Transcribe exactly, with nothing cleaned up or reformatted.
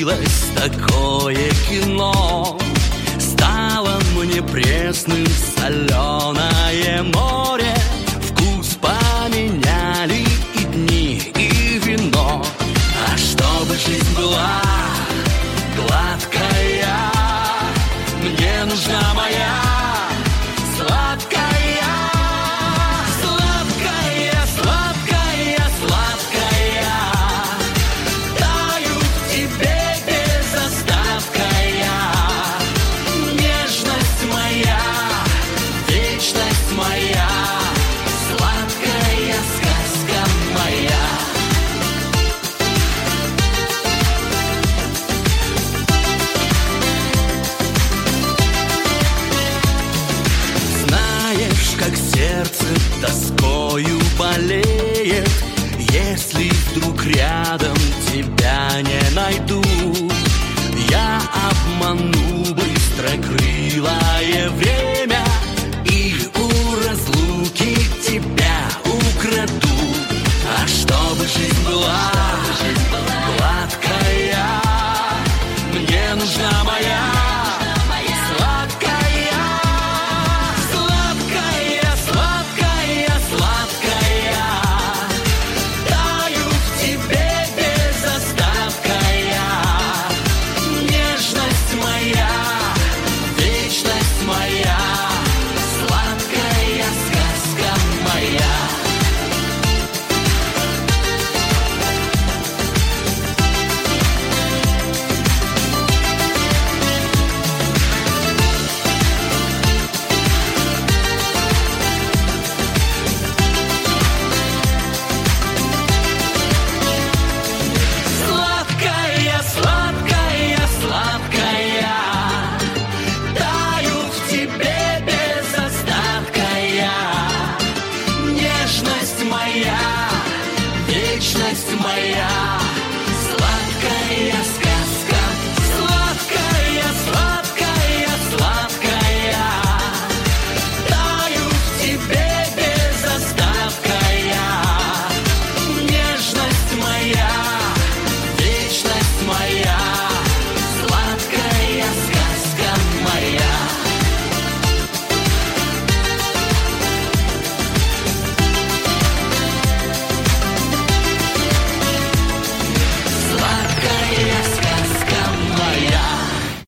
снилось такое кино. Стало мне пресным соленое море. Вкус поменяли и дни, и вино. А чтобы жизнь была гладкая, мне нужна моя сладкая. Сердце тоскою болеет, если вдруг рядом тебя не найду. Я обману быстрокрылое время и у разлуки тебя украду. А чтобы жизнь была гладкая, мне нужна